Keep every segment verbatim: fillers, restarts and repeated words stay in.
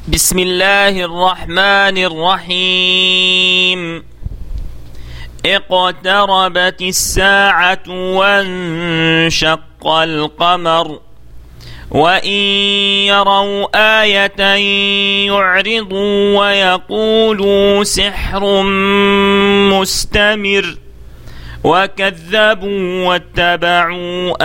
بسم الله الرحمن الرحيم. اقتربت الساعة وانشق القمر وإن يروا آية يعرضوا ويقولوا سحر مستمر وكذبوا واتبعوا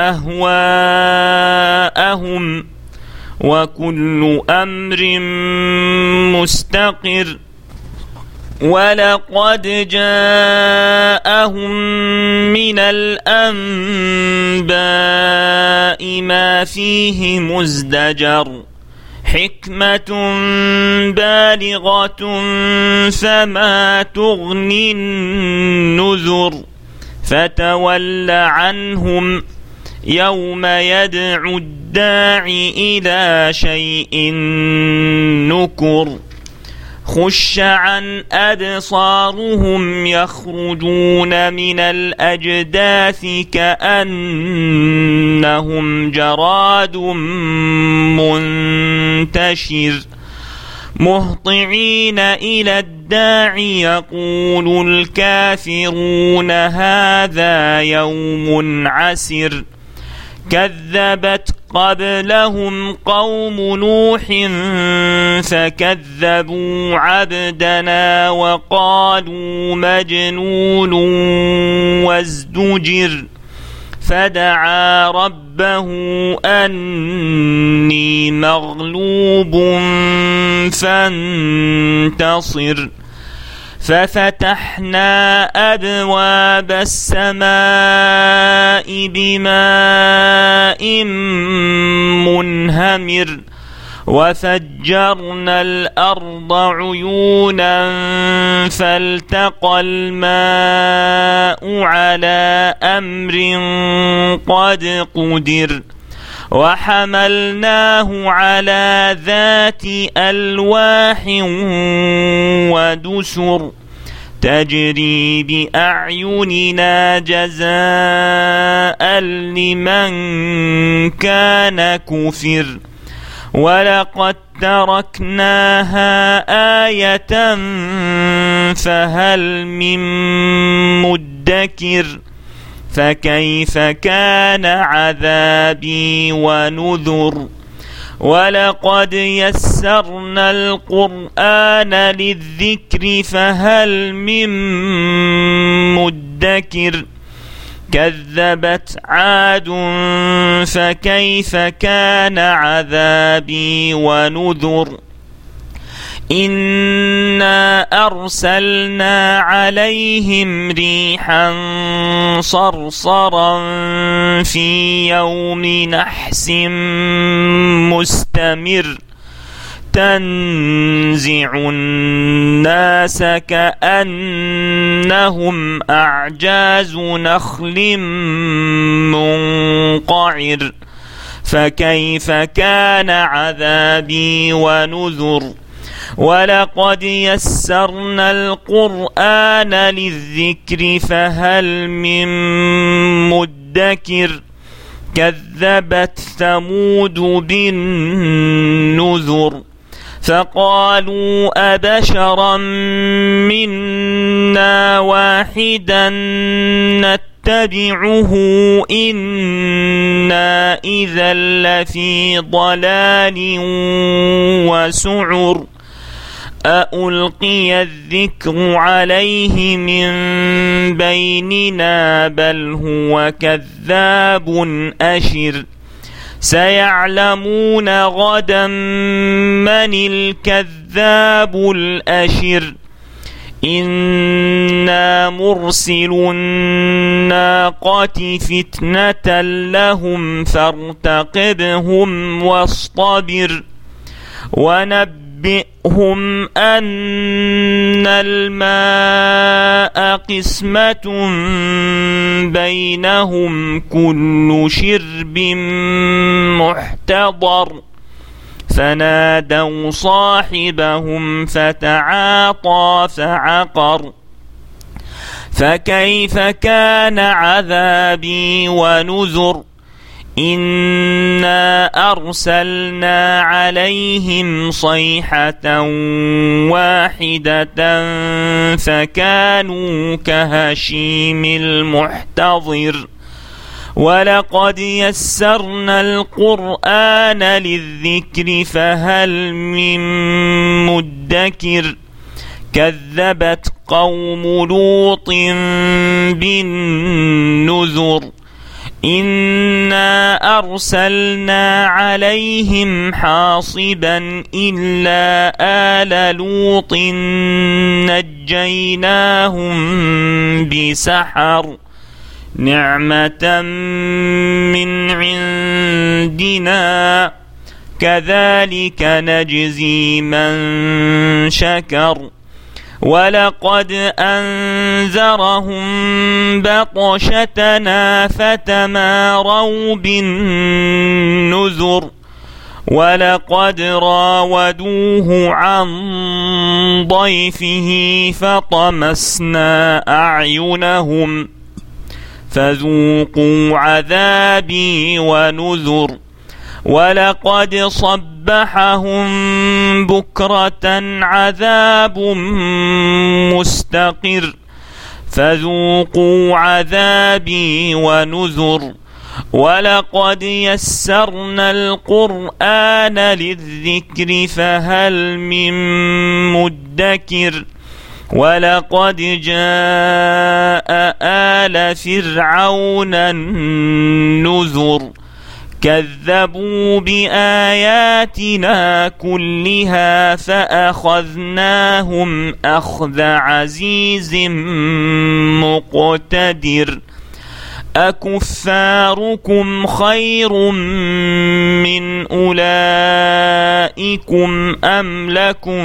أهواءهم وكل أمر مستقر. ولقد جاءهم من الأنباء ما فيه مزدجر حكمة بالغة فما تغني النذر. فتول عنهم يوم يدعو الداعي إلى شيء نكر. خش عن أبصارهم يخرجون من الأجداث كأنهم جراد منتشر مهطعين إلى الداعي يقول الكافرون هذا يوم عسر. كذبت قبلهم قوم نوح فكذبوا عبدنا وقالوا مجنون وازدجر. فدعا ربه أني مغلوب فانتصر. ففتحنا أبواب السماء بماء منهمر وفجرنا الأرض عيونا فالتقى الماء على أمر قد قدر. وحملناه على ذات ألواح ودسر تجري بأعيننا جزاء لمن كان كفر. ولقد تركناها آية فهل من مدكر. فكيف كان عذابي ونذر. ولقد يسرنا القرآن للذكر فهل من مدكر. كذبت عاد فكيف كان عذابي ونذر. إنا أرسلنا عليهم ريحا صرصرا في يوم نحس مستمر تنزع الناس كأنهم أعجاز نخل منقعر. فكيف كان عذابي ونذر. ولقد يسرنا القرآن للذكر فهل من مدكر. كذبت ثمود بالنذر فقالوا أبشرا منا واحدا نتبعه إنا إذا لفي ضلال وسعر. أألقي الذكر عليه من بيننا بل هو كذاب أشر. سيعلمون غدا من الكذاب الأشر. إنا مرسل الناقة فتنة لهم فارتقبهم واصطبر. ونبئهم نبئهم أن الماء قسمة بينهم كل شرب محتضر. فنادوا صاحبهم فتعاطى فعقر. فكيف كان عذابي ونذر. إنا أرسلنا عليهم صيحة واحدة فكانوا كهشيم المحتضر ولقد يسرنا القرآن للذكر فهل من مدكر كذبت قوم لوط بالنذر إنا أرسلنا عليهم حاصبا إلا آل لوط نجيناهم بسحر نعمة من عندنا كذلك نجزي من شكر ولقد أنذرهم بطشتنا فتماروا بالنذر ولقد راودوه عن ضيفه فطمسنا أعينهم فذوقوا عذابي ونذر ولقد صبحهم بكرة عذاب مستقر فذوقوا عذابي ونذر ولقد يسرنا القرآن للذكر فهل من مدكر ولقد جاء آل فرعون النذر كذبوا بآياتنا كلها فأخذناهم أخذ عزيز مقتدر أكفاركم خير من أولئكم أم لكم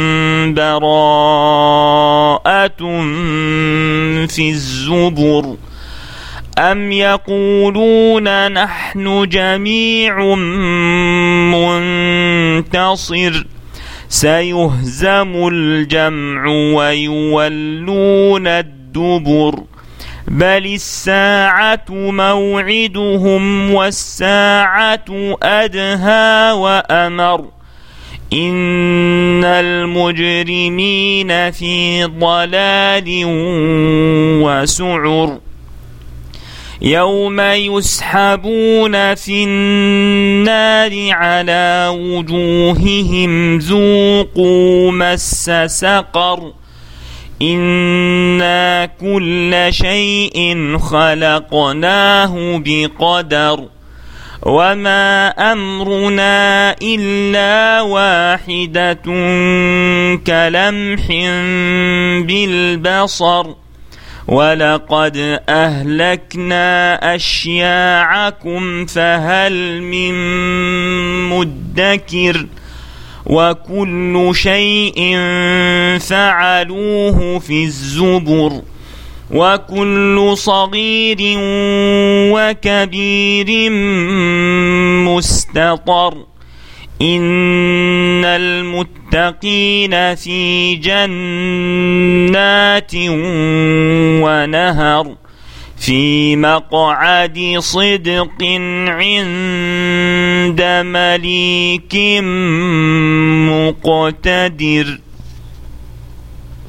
براءة في الزبر أم يقولون نحن جميع منتصر سيهزم الجمع ويولون الدبر بل الساعة موعدهم والساعة أدهى وأمر إن المجرمين في ضلال وسعر يوم يسحبون في النار على وجوههم ذوقوا مس سقر إنا كل شيء خلقناه بقدر وما أمرنا إلا واحدة كلمح بالبصر ولقد أهلكنا أشياعكم فهل من مدكر وكل شيء فعلوه في الزبر وكل صغير وكبير مستطر إن المتقين في جنات ونهر في مقعد صدق عند مليك مقتدر.